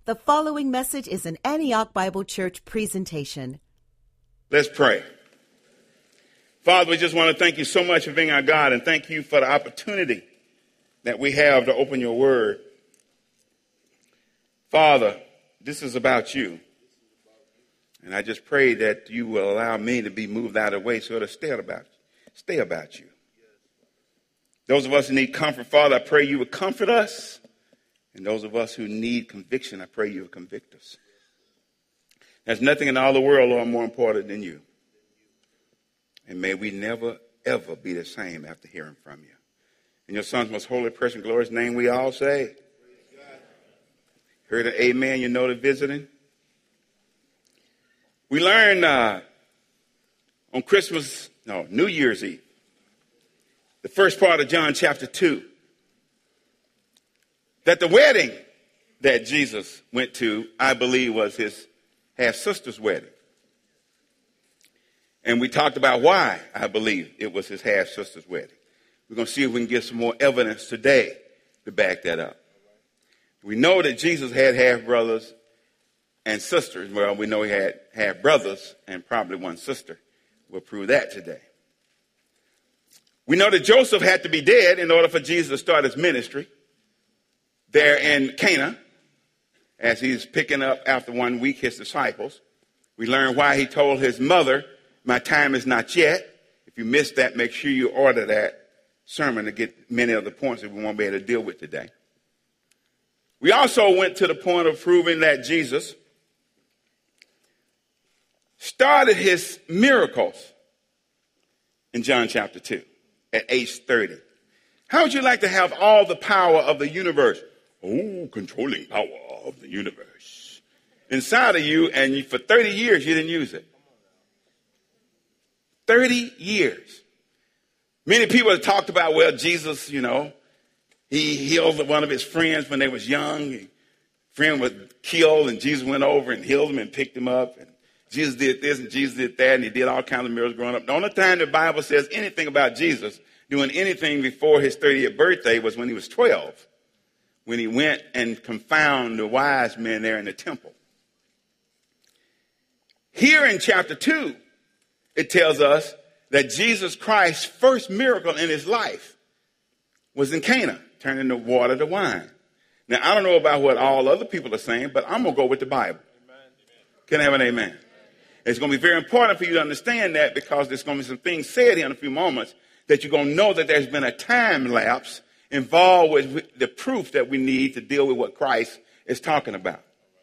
The following message is an Antioch Bible Church presentation. Let's pray. Father, we just want to thank you so much for being our God, and thank you for the opportunity that we have to open your word. Father, this is about you. And I just pray that you will allow me to be moved out of the way so it'll stay about you. Those of us who need comfort, Father, I pray you would comfort us. And those of us who need conviction, I pray you will convict us. There's nothing in all the world, Lord, more important than you. And may we never, ever be the same after hearing from you. In your Son's most holy, precious, and glorious name, we all say, heard an amen, you know the visiting. We learned on New Year's Eve, the first part of John chapter 2, that the wedding that Jesus went to, I believe, was his half-sister's wedding. And we talked about why I believe it was his half-sister's wedding. We're going to see if we can get some more evidence today to back that up. We know that Jesus had half-brothers and sisters. Well, we know he had half-brothers and probably one sister. We'll prove that today. We know that Joseph had to be dead in order for Jesus to start his ministry there in Cana, as he's picking up after 1 week his disciples. We learn why he told his mother, my time is not yet. If you missed that, make sure you order that sermon to get many of the points that we won't be able to deal with today. We also went to the point of proving that Jesus started his miracles in John chapter 2 at age 30. How would you like to have all the power of the universe? Oh, controlling power of the universe inside of you, and for 30 years you didn't use it. 30 years. Many people have talked about, well, Jesus, he healed one of his friends when they was young. His friend was killed, and Jesus went over and healed him and picked him up. And Jesus did this, and Jesus did that, and he did all kinds of miracles growing up. The only time the Bible says anything about Jesus doing anything before his 30th birthday was when he was 12, when he went and confounded the wise men there in the temple. Here in chapter 2, it tells us that Jesus Christ's first miracle in his life was in Cana, turning the water to wine. Now, I don't know about what all other people are saying, but I'm going to go with the Bible. Amen. Can I have an amen? It's going to be very important for you to understand that, because there's going to be some things said here in a few moments that you're going to know that there's been a time lapse involved with the proof that we need to deal with what Christ is talking about.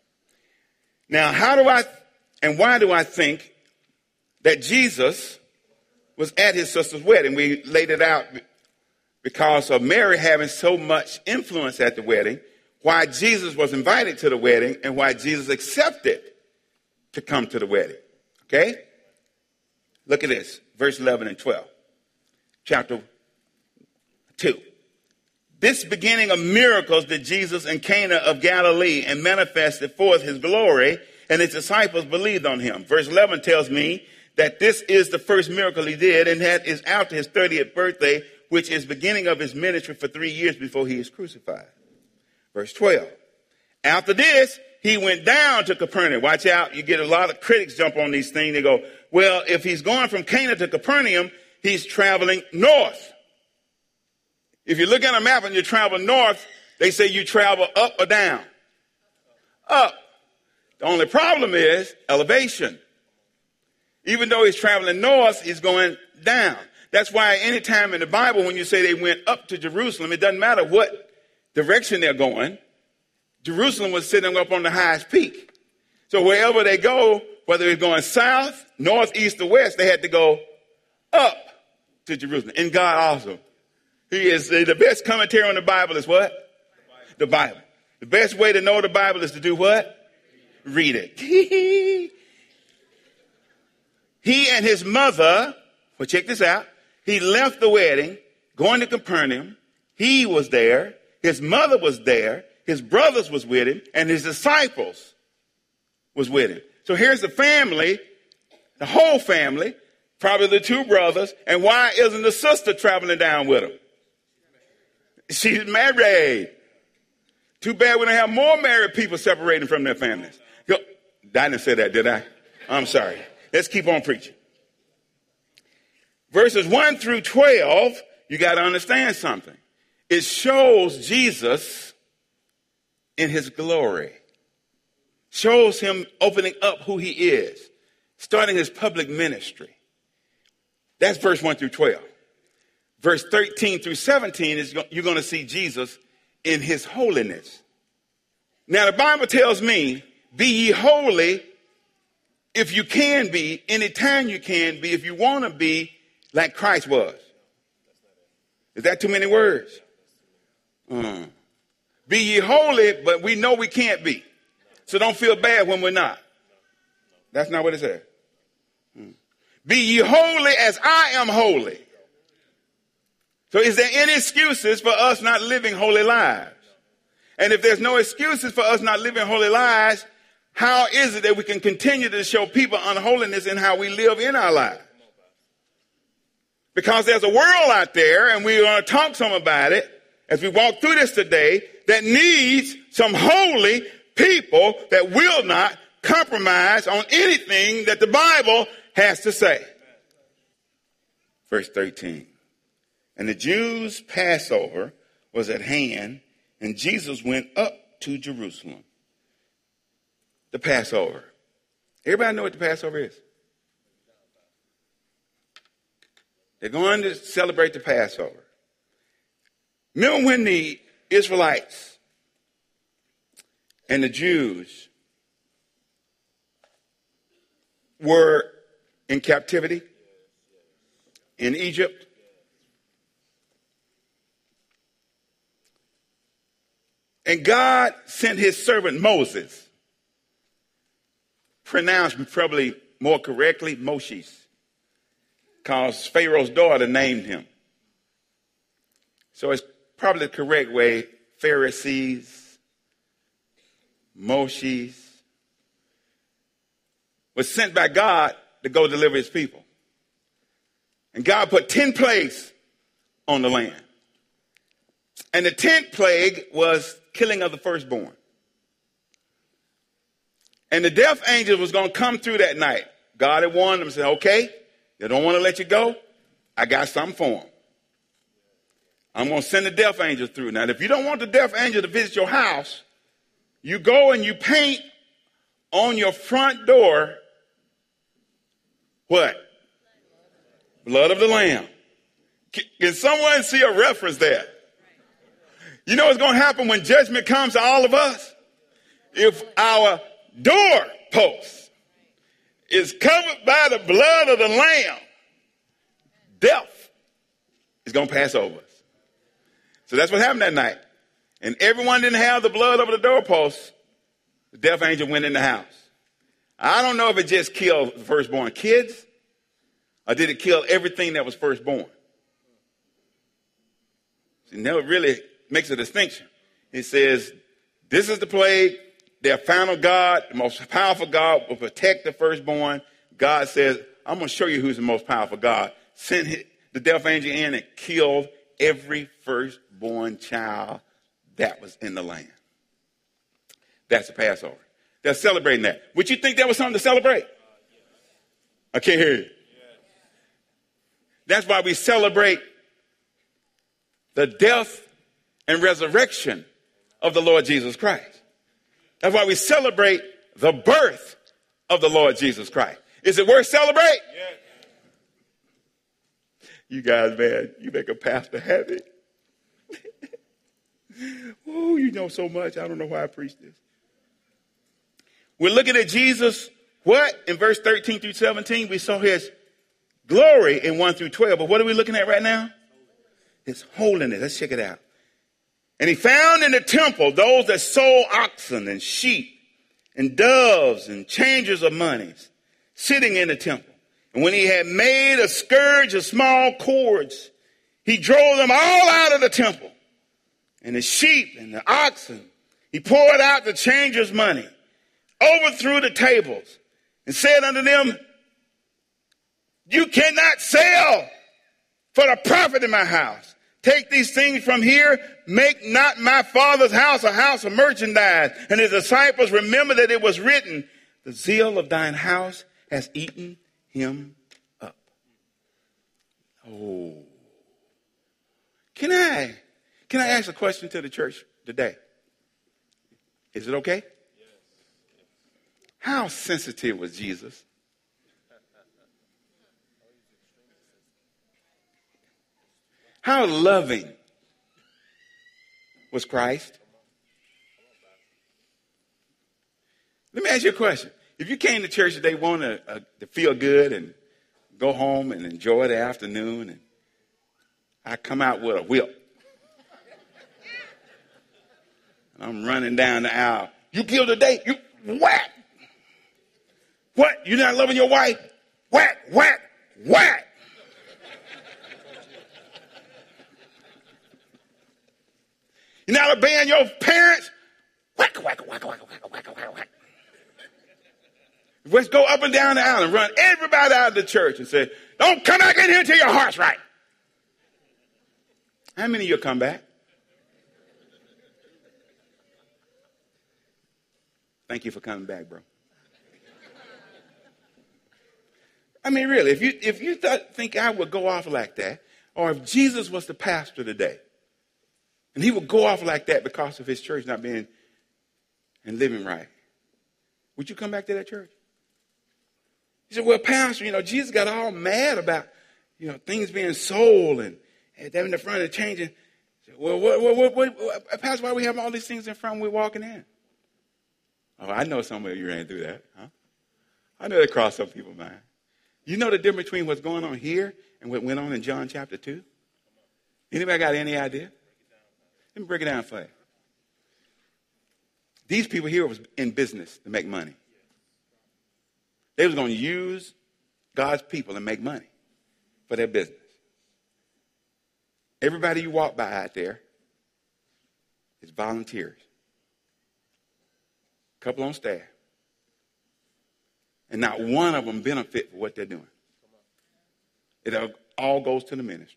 Now, why do I think that Jesus was at his sister's wedding? We laid it out because of Mary having so much influence at the wedding, why Jesus was invited to the wedding, and why Jesus accepted to come to the wedding. Okay? Look at this, verse 11 and 12. Chapter 2. This beginning of miracles did Jesus in Cana of Galilee, and manifested forth his glory, and his disciples believed on him. Verse 11 tells me that this is the first miracle he did, and that is after his 30th birthday, which is beginning of his ministry for 3 years before he is crucified. Verse 12. After this, he went down to Capernaum. Watch out. You get a lot of critics jump on these things. They go, well, if he's going from Cana to Capernaum, he's traveling north. If you look at a map and you travel north, they say you travel up or down. Up. The only problem is elevation. Even though he's traveling north, he's going down. That's why any time in the Bible when you say they went up to Jerusalem, it doesn't matter what direction they're going. Jerusalem was sitting up on the highest peak. So wherever they go, whether it's going south, north, east, or west, they had to go up to Jerusalem. And God also. He is the best commentary on the Bible is what? The Bible. The best way to know the Bible is to do what? Read it. He and his mother, well, check this out. He left the wedding, going to Capernaum. He was there. His mother was there. His brothers was with him, and his disciples was with him. So here's the family, the whole family, probably the two brothers. And why isn't the sister traveling down with him? She's married Too bad we don't have more married people separating from their families. I didn't say that, did I? I'm sorry. Let's keep on preaching. Verses 1 through 12, you got to understand something. It shows Jesus in his glory. Shows him opening up who he is, starting his public ministry. That's verse 1 through 12. Verse 13 through 17 is you're going to see Jesus in his holiness. Now, the Bible tells me, be ye holy if you can be, anytime you can be, if you want to be like Christ was. Is that too many words? Be ye holy, but we know we can't be. So don't feel bad when we're not. That's not what it says. Be ye holy as I am holy. So is there any excuses for us not living holy lives? And if there's no excuses for us not living holy lives, how is it that we can continue to show people unholiness in how we live in our lives? Because there's a world out there, and we're going to talk some about it as we walk through this today, that needs some holy people that will not compromise on anything that the Bible has to say. Verse 13. And the Jews' Passover was at hand, and Jesus went up to Jerusalem. The Passover. Everybody know what the Passover is? They're going to celebrate the Passover. Remember when the Israelites and the Jews were in captivity in Egypt? And God sent his servant Moses, pronounced probably more correctly, Moses, because Pharaoh's daughter named him. So it's probably the correct way, Pharisees, Moses, was sent by God to go deliver his people. And God put 10 plagues on the land. And the 10th plague was killing of the firstborn. And the death angel was going to come through that night. God had warned them and said, okay, they don't want to let you go. I got something for them. I'm going to send the death angel through. Now, if you don't want the death angel to visit your house, you go and you paint on your front door what? Blood of the Lamb. Can someone see a reference there? You know what's going to happen when judgment comes to all of us? If our doorpost is covered by the blood of the Lamb, death is going to pass over us. So that's what happened that night. And everyone didn't have the blood over the doorpost. The death angel went in the house. I don't know if it just killed the firstborn kids or did it kill everything that was firstborn. See, now it really makes a distinction. It says, this is the plague. Their final God, the most powerful God, will protect the firstborn. God says, I'm going to show you who's the most powerful God. Sent the death angel in and killed every firstborn child that was in the land. That's the Passover. They're celebrating that. Would you think that was something to celebrate? I can't hear you. That's why we celebrate the death and resurrection of the Lord Jesus Christ. That's why we celebrate the birth of the Lord Jesus Christ. Is it worth celebrating? Yes. You guys, man, you make a pastor happy. Oh, you know so much. I don't know why I preach this. We're looking at Jesus, what? In verse 13 through 17, we saw his glory in 1 through 12. But what are we looking at right now? His holiness. Let's check it out. And he found in the temple those that sold oxen and sheep and doves and changers of monies sitting in the temple. And when he had made a scourge of small cords, he drove them all out of the temple. And the sheep and the oxen, he poured out the changers' money, overthrew the tables, and said unto them, you cannot sell for the profit in my house. take these things from here. Make not my Father's house a house of merchandise. And his disciples remember that it was written, the zeal of thine house has eaten him up. Oh. Can I ask a question to the church today? Is it okay? How sensitive was Jesus? How loving was Christ? Let me ask you a question. If you came to church today wanting to feel good and go home and enjoy the afternoon, and I come out with a whip, and I'm running down the aisle, you killed a date, you whack. What? You're not loving your wife? Whack, whack, whack. You're not obeying your parents? Whack, whack, whack, whack, whack, whack, whack, whack. Let's go up and down the aisle and run everybody out of the church and say, don't come back in here until your heart's right. How many of you come back? Thank you for coming back, bro. I mean, really, if you think I would go off like that, or if Jesus was the pastor today, and he would go off like that because of his church not being and living right, would you come back to that church? He said, well, pastor, Jesus got all mad about, things being sold and having the front and changing. Said, well, what, pastor, why are we having all these things in front when we're walking in? Oh, I know some of you ran through that, huh? I know that crossed some people's mind. You know the difference between what's going on here and what went on in John chapter 2? Anybody got any idea? Let me break it down for you. These people here was in business to make money. They was going to use God's people and make money for their business. Everybody you walk by out there is volunteers. A couple on staff. And not one of them benefit for what they're doing. It all goes to the ministry.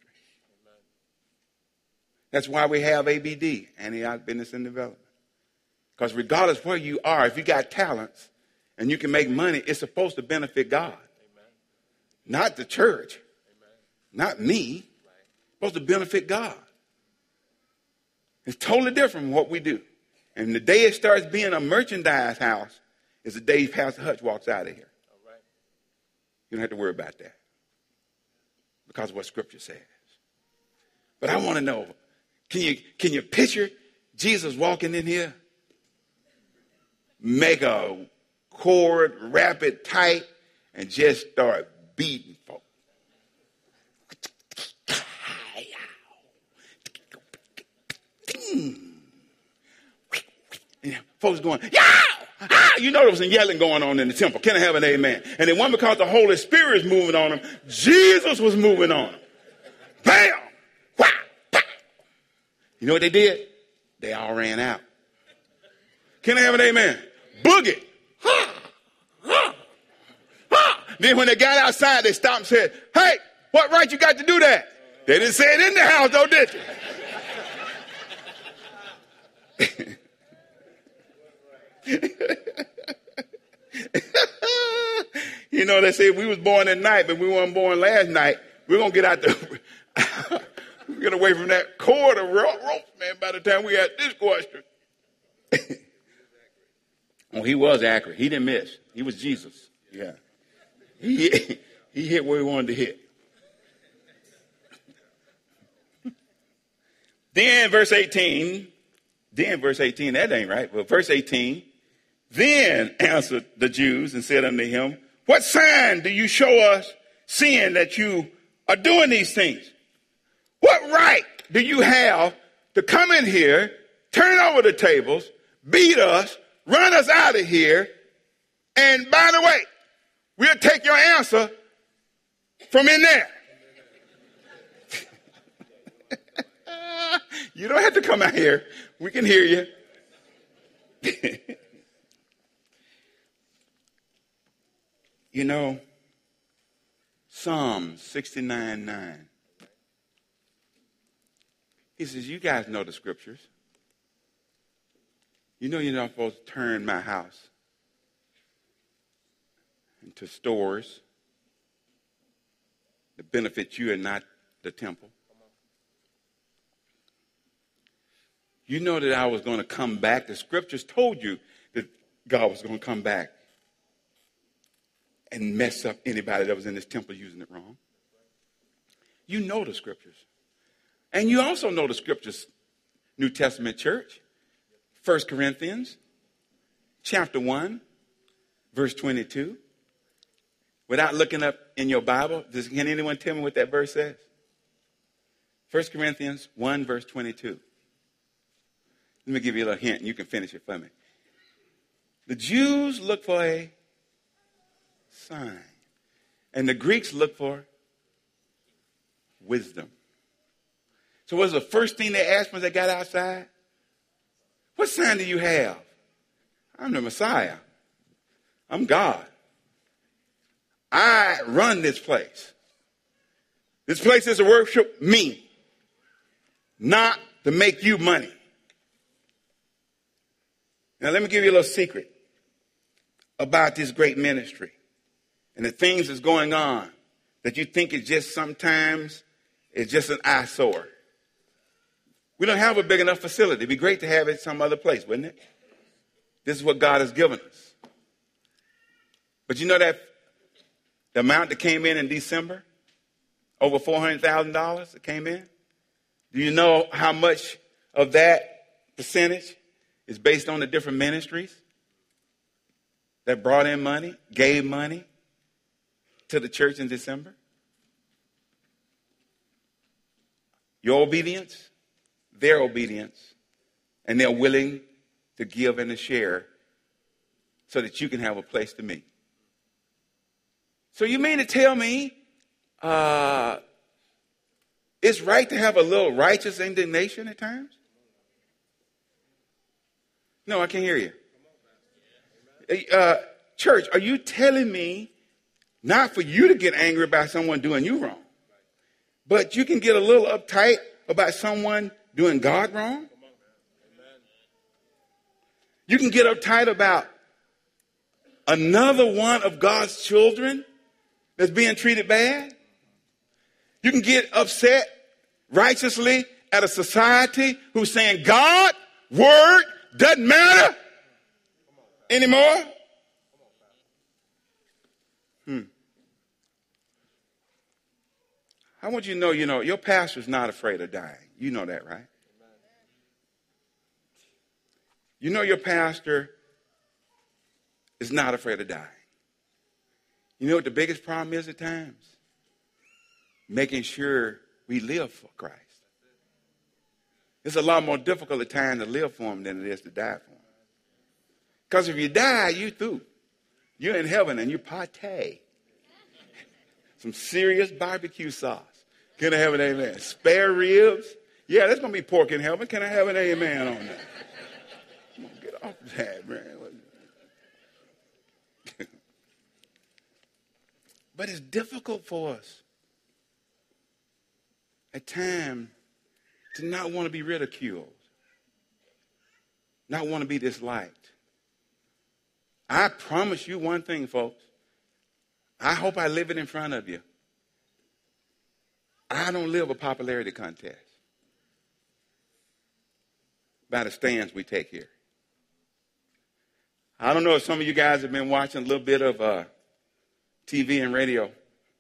That's why we have ABD, Antioch Business and Development. Because regardless where you are, if you got talents and you can make money, it's supposed to benefit God. Amen. Not the church. Amen. Not me. It's supposed to benefit God. It's totally different from what we do. And the day it starts being a merchandise house is the day Pastor Hutch walks out of here. All right. You don't have to worry about that because of what Scripture says. But I want to know, can you picture Jesus walking in here? Make a cord, wrap it tight, and just start beating folks. And folks going, yeah! Ah! You know there was some yelling going on in the temple. Can I have an amen? And it wasn't because the Holy Spirit is moving on them. Jesus was moving on them. Bam! Wah! Pow! You know what they did? They all ran out. Can I have an amen? Boogie. Ha! Ha! Ha! Then when they got outside, they stopped and said, hey, what right you got to do that? They didn't say it in the house, though, did you? They say we was born at night, but we weren't born last night. We're going to get out the, get away from that cord of rope, man, by the time we had this question. Oh, he was accurate. He didn't miss. He was Jesus. Yeah. He hit where he wanted to hit. Then verse 18, that ain't right, but verse 18, then answered the Jews and said unto him, what sign do you show us, seeing that you are doing these things? What right do you have to come in here, turn over the tables, beat us, run us out of here, and by the way, we'll take your answer from in there. You don't have to come out here. We can hear you. Psalm 69:9. He says, you guys know the scriptures. You know you're not supposed to turn my house into stores that benefit you and not the temple. You know that I was going to come back. The scriptures told you that God was going to come back and mess up anybody that was in this temple using it wrong. You know the scriptures. And you also know the scriptures, New Testament church. 1 Corinthians chapter 1, verse 22. Without looking up in your Bible, can anyone tell me what that verse says? 1 Corinthians 1, verse 22. Let me give you a little hint, and you can finish it for me. The Jews look for a sign, and the Greeks look for wisdom. So what's the first thing they asked when they got outside? What sign do you have? I'm the Messiah. I'm God. I run this place. This place is to worship me, not to make you money. Now, let me give you a little secret about this great ministry and the things that's going on that you think is just sometimes it's just an eyesore. We don't have a big enough facility. It'd be great to have it some other place, wouldn't it? This is what God has given us. But you know that the amount that came in December, over $400,000 that came in? Do you know how much of that percentage is based on the different ministries that brought in money, gave money to the church in December? Your obedience, their obedience, and they're willing to give and to share so that you can have a place to meet. So you mean to tell me it's right to have a little righteous indignation at times? No, I can't hear you. Church, are you telling me not for you to get angry about someone doing you wrong, but you can get a little uptight about someone doing God wrong? You can get uptight about another one of God's children that's being treated bad. You can get upset righteously at a society who's saying God, word, doesn't matter anymore. I want you to know, your pastor's not afraid of dying. You know that, right? You know your pastor is not afraid of dying. You know what the biggest problem is at times? Making sure we live for Christ. It's a lot more difficult at times to live for him than it is to die for him. Because if you die, you through. You're in heaven and you partay. Some serious barbecue sauce. Can I have an amen? Spare ribs. Yeah, there's going to be pork in heaven. Can I have an amen on that? Come on, get off that, man. But it's difficult for us at times to not want to be ridiculed, not want to be disliked. I promise you one thing, folks. I hope I live it in front of you. I don't live a popularity contest by the stands we take here. I don't know if some of you guys have been watching a little bit of TV and radio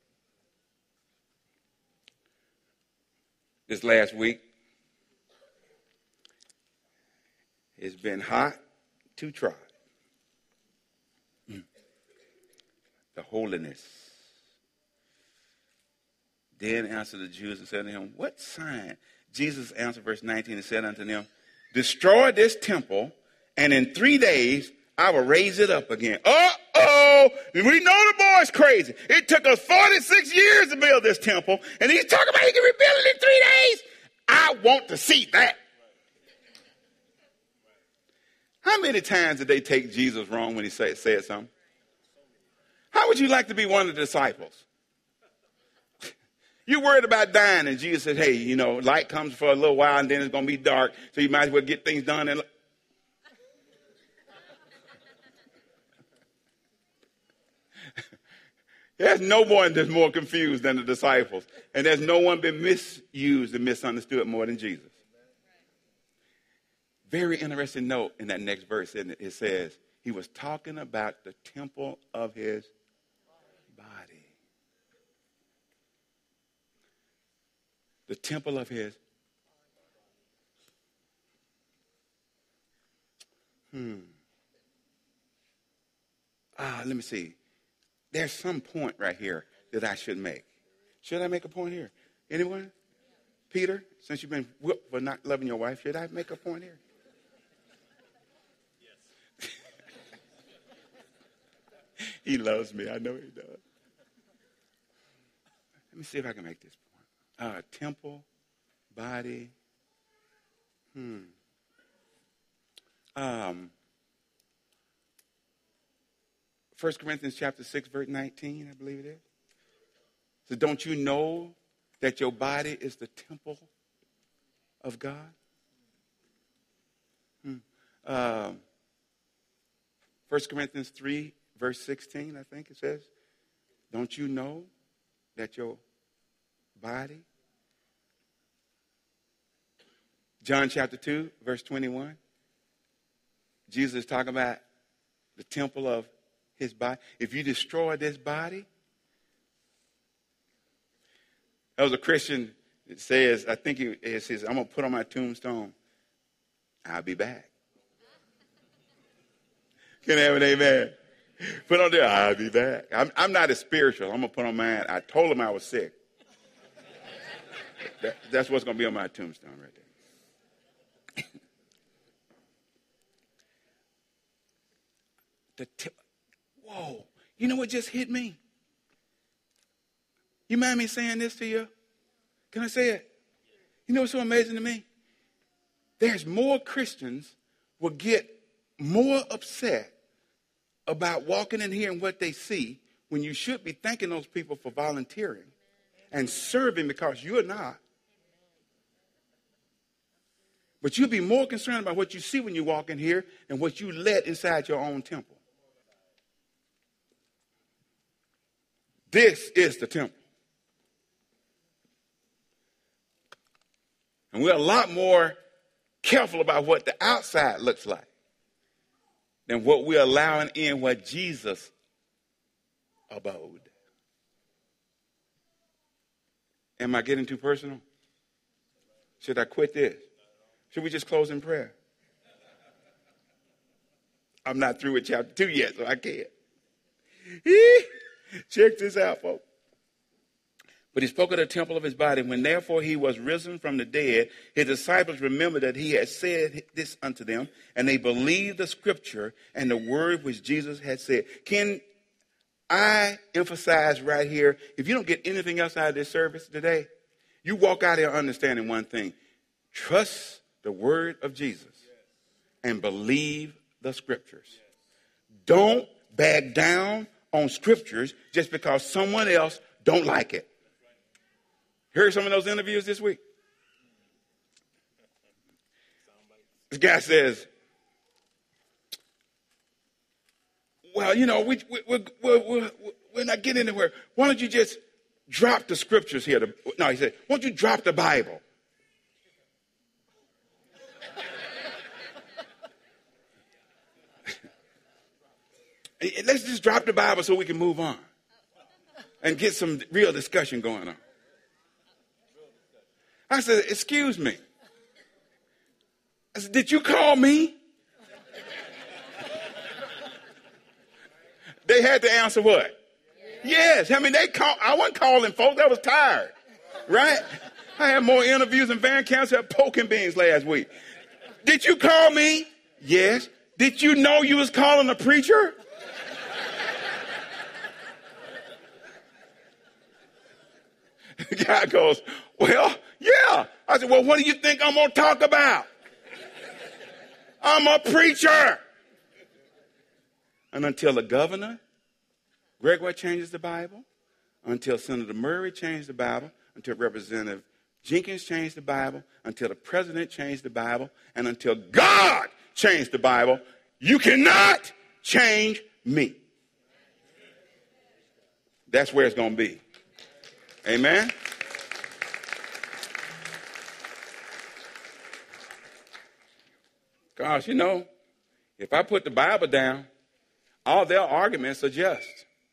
this last week. It's been hot to trot. The holiness. Then answered the Jews and said to him, what sign? Jesus answered, verse 19, and said unto them, destroy this temple, and in 3 days I will raise it up again. Uh-oh! We know the boy's crazy. It took us 46 years to build this temple, and he's talking about he can rebuild it in 3 days. I want to see that. How many times did they take Jesus wrong when he said something? How would you like to be one of the disciples? You're worried about dying, and Jesus says, hey, light comes for a little while, and then it's going to be dark, so you might as well get things done. There's no one that's more confused than the disciples, and there's no one been misused and misunderstood more than Jesus. Very interesting note in that next verse, isn't it? It says, he was talking about the temple of his body. The temple of his. Let me see. There's some point right here that I should make. Should I make a point here? Anyone? Peter, since you've been whooped for not loving your wife, should I make a point here? Yes. He loves me. I know he does. Let me see if I can make this point. Temple, body. 1 Corinthians chapter 6, verse 19, I believe it is. So don't you know that your body is the temple of God? 1 Corinthians 3, verse 16, I think it says. Don't you know that your body? John chapter 2, verse 21. Jesus is talking about the temple of his body. If you destroy this body, there was a Christian that says, I think it says, I'm going to put on my tombstone, I'll be back. Can I have an amen? Put on there, I'll be back. I'm not as spiritual. I'm going to put on mine. I told him I was sick. That's what's going to be on my tombstone right there. Whoa, you know what just hit me? You mind me saying this to you? Can I say it? You know what's so amazing to me? There's more Christians will get more upset about walking in here and what they see when you should be thanking those people for volunteering and serving because you're not. But you'll be more concerned about what you see when you walk in here and what you let inside your own temple. This is the temple. And we're a lot more careful about what the outside looks like than what we're allowing in where Jesus abode. Am I getting too personal? Should I quit this? Should we just close in prayer? I'm not through with chapter 2 yet, so I can't. Check this out, folks. But he spoke of the temple of his body. When therefore he was risen from the dead, his disciples remembered that he had said this unto them, and they believed the scripture and the word which Jesus had said. Can I emphasize right here, if you don't get anything else out of this service today, you walk out here understanding one thing. Trust the word of Jesus and believe the scriptures. Don't back down on scriptures just because someone else don't like it. Heard some of those interviews this week? This guy says, well, we're not getting anywhere. Why don't you just drop the scriptures here? No, he said, why don't you drop the Bible? Let's just drop the Bible so we can move on and get some real discussion going on. I said, excuse me. I said, did you call me? They had to answer what? Yes. I mean, I wasn't calling folks. I was tired. Right? I had more interviews than Van Cancer had poking beans last week. Did you call me? Yes. Did you know you was calling a preacher? The guy goes, well, yeah. I said, well, what do you think I'm going to talk about? I'm a preacher. And until the governor, Gregory, changes the Bible, until Senator Murray changed the Bible, until Representative Jenkins changed the Bible, until the president changed the Bible, and until God changed the Bible. You cannot change me. That's where it's going to be. Amen? Gosh, if I put the Bible down, all their arguments are just.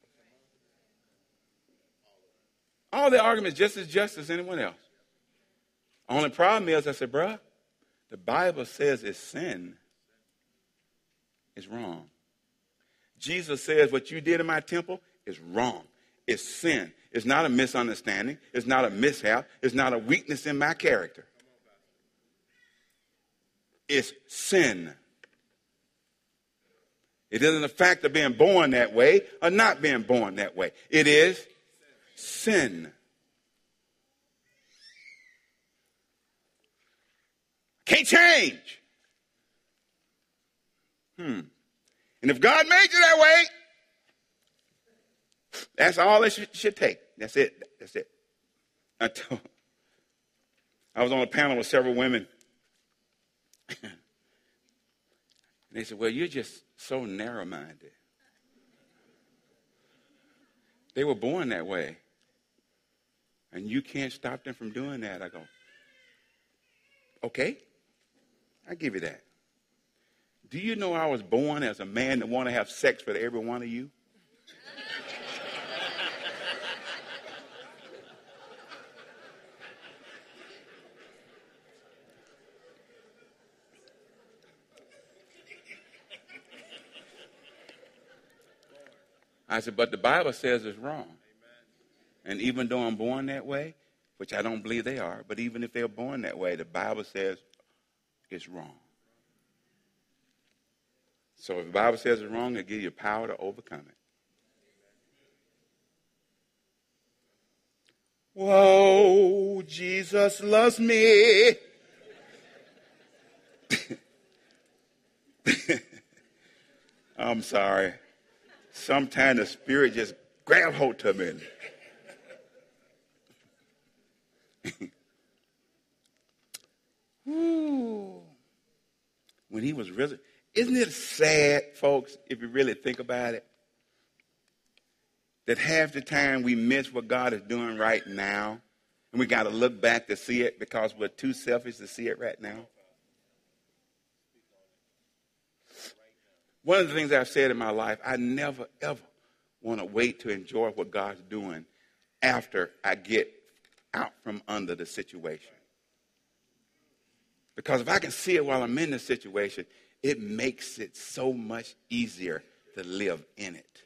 All their arguments just as anyone else. Only problem is, I said, bruh, the Bible says it's sin. It's wrong. Jesus says what you did in my temple is wrong. It's sin. It's not a misunderstanding. It's not a mishap. It's not a weakness in my character. It's sin. It isn't the fact of being born that way or not being born that way. It is sin. Can't change. And if God made you that way, that's all it should take. That's it. That's it. I was on a panel with several women. And they said, well, you're just so narrow-minded. They were born that way. And you can't stop them from doing that. I go, okay, I give you that. Do you know I was born as a man that want to have sex with every one of you? I said, but the Bible says it's wrong. And even though I'm born that way, which I don't believe they are, but even if they're born that way, the Bible says it's wrong. So if the Bible says it's wrong, it gives you power to overcome it. Whoa, Jesus loves me. I'm sorry. Sometimes the Spirit just grab hold to me. When he was risen. Isn't it sad, folks, if you really think about it, that half the time we miss what God is doing right now, and we got to look back to see it because we're too selfish to see it right now? One of the things I've said in my life, I never, ever want to wait to enjoy what God's doing after I get out from under the situation. Because if I can see it while I'm in the situation, it makes it so much easier to live in it.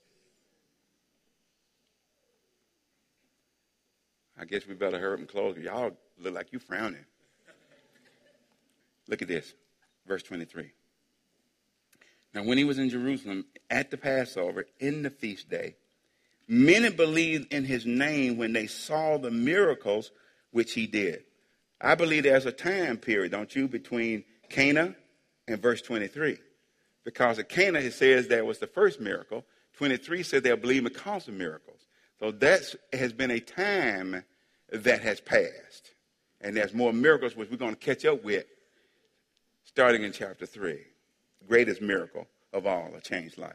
I guess we better hurry up and close. Y'all look like you frowning. Look at this, verse 23. Now, when he was in Jerusalem at the Passover, in the feast day, many believed in his name when they saw the miracles which he did. I believe there's a time period, don't you, between Cana and verse 23. Because at Cana, it says that was the first miracle. 23 said they'll believe because of miracles. So that has been a time that has passed. And there's more miracles which we're going to catch up with starting in chapter 3. Greatest miracle of all, a changed life.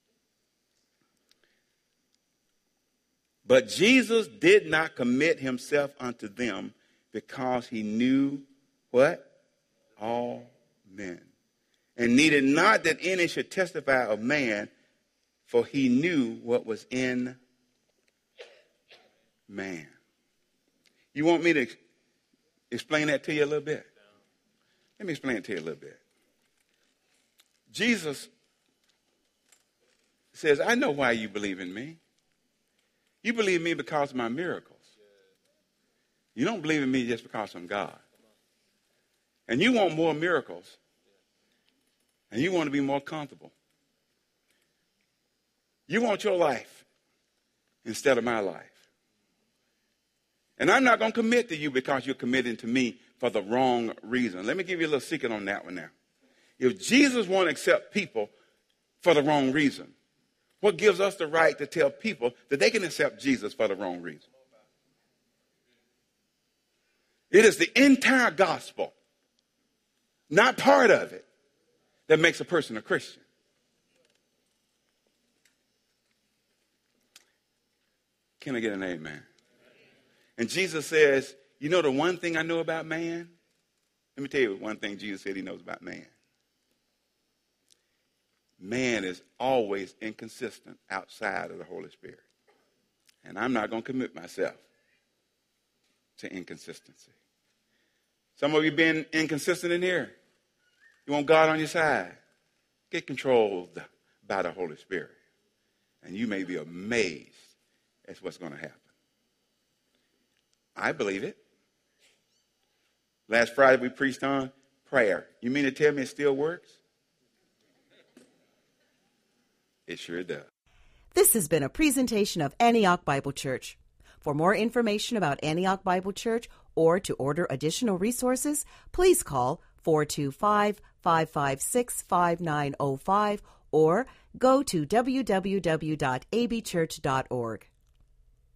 But Jesus did not commit himself unto them because he knew what? All men. And needed not that any should testify of man, for he knew what was in man. You want me to explain that to you a little bit? Let me explain it to you a little bit. Jesus says, I know why you believe in me. You believe in me because of my miracles. You don't believe in me just because I'm God. And you want more miracles. And you want to be more comfortable. You want your life instead of my life. And I'm not going to commit to you because you're committing to me for the wrong reason. Let me give you a little secret on that one now. If Jesus won't accept people for the wrong reason, what gives us the right to tell people that they can accept Jesus for the wrong reason? It is the entire gospel, not part of it, that makes a person a Christian. Can I get an amen? And Jesus says, you know the one thing I know about man? Let me tell you one thing Jesus said he knows about man. Man is always inconsistent outside of the Holy Spirit. And I'm not going to commit myself to inconsistency. Some of you been inconsistent in here. You want God on your side. Get controlled by the Holy Spirit. And you may be amazed at what's going to happen. I believe it. Last Friday we preached on prayer. You mean to tell me it still works? It sure does. This has been a presentation of Antioch Bible Church. For more information about Antioch Bible Church or to order additional resources, please call 425-556-5905 or go to www.abchurch.org.